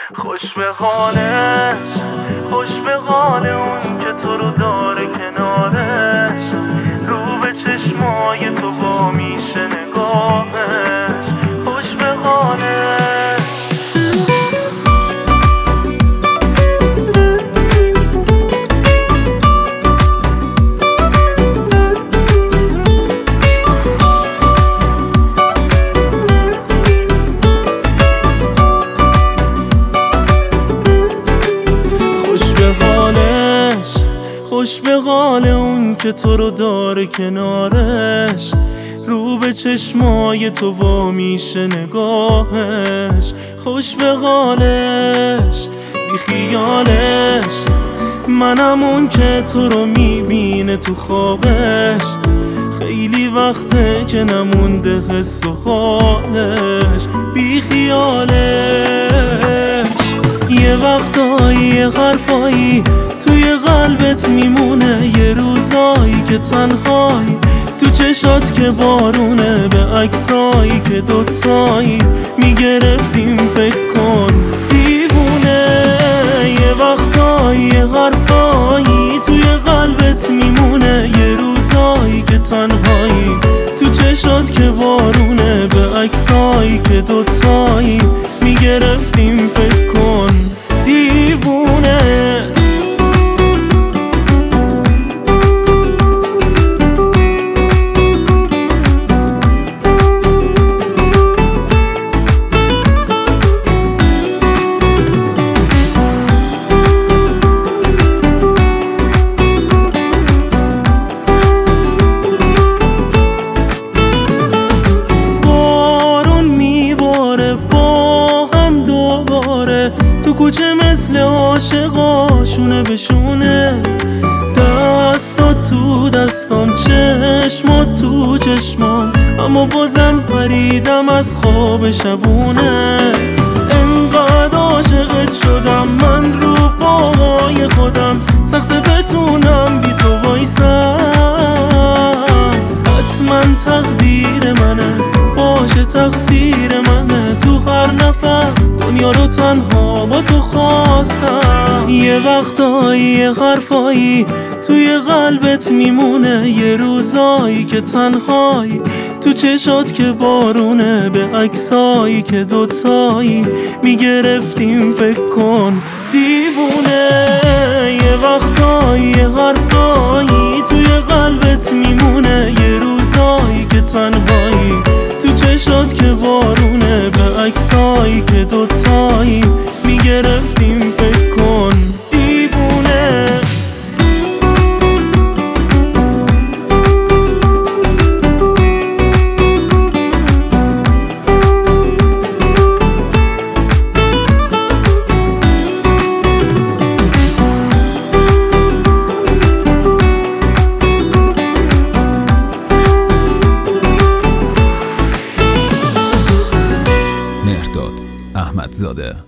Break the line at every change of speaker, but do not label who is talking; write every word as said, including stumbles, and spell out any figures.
خوش به حالش، خوش به حال اون که تو رو داره کنارش، رو به چشمای تو با میشه نگاهش. خوش به حالش. خوش به حال اون که تو رو داره کنارش، رو به چشمای تو وا میشه نگاهش. خوش به حالش، بی خیالش، منم اون که تو رو میبینه تو خوابش. خیلی وقته که نمونده حس و حالش. بی خیالش، یه وقتایی یه حرفایی توی قلبت میمونه، یه روزایی که تنهایی تو چشات که بارونه، به عکسایی که دوتایی میگرفتیم فکر کن دیوونه. یه وقتایی یه حرفایی توی قلبت میمونه، یه روزایی که تنهایی تو چشات که بارونه، به عکسایی که دوتایی میگرفتیم فکر کن دیوونه. کوچه مثل عاشقاشونه بشونه، دستا تو دستام، چشمات تو چشمام، اما بازم پریدم از خواب شبونه. انقدر عاشقت شدم من رو پاهای خودم، سخته بتونم بی تو وایسم. حتما تقدیر منه، باشه تقصیر منه، تو هر نفس دنیا رو تنها با تو خواستم. یه وقتایی یه حرفایی توی قلبت میمونه، یه روزایی که تنهایی تو چشات که بارونه، به عکسایی که دوتایی میگرفتیم فکر کن دیوونه. یه وقتایی یه حرفایی توی قلبت میمونه، یه روزایی که تنهایی تو چشات که بارونه، به عکسایی که دوتایی میگرفتیم فکر کن دیوونه.
مهرداد احمدزاده.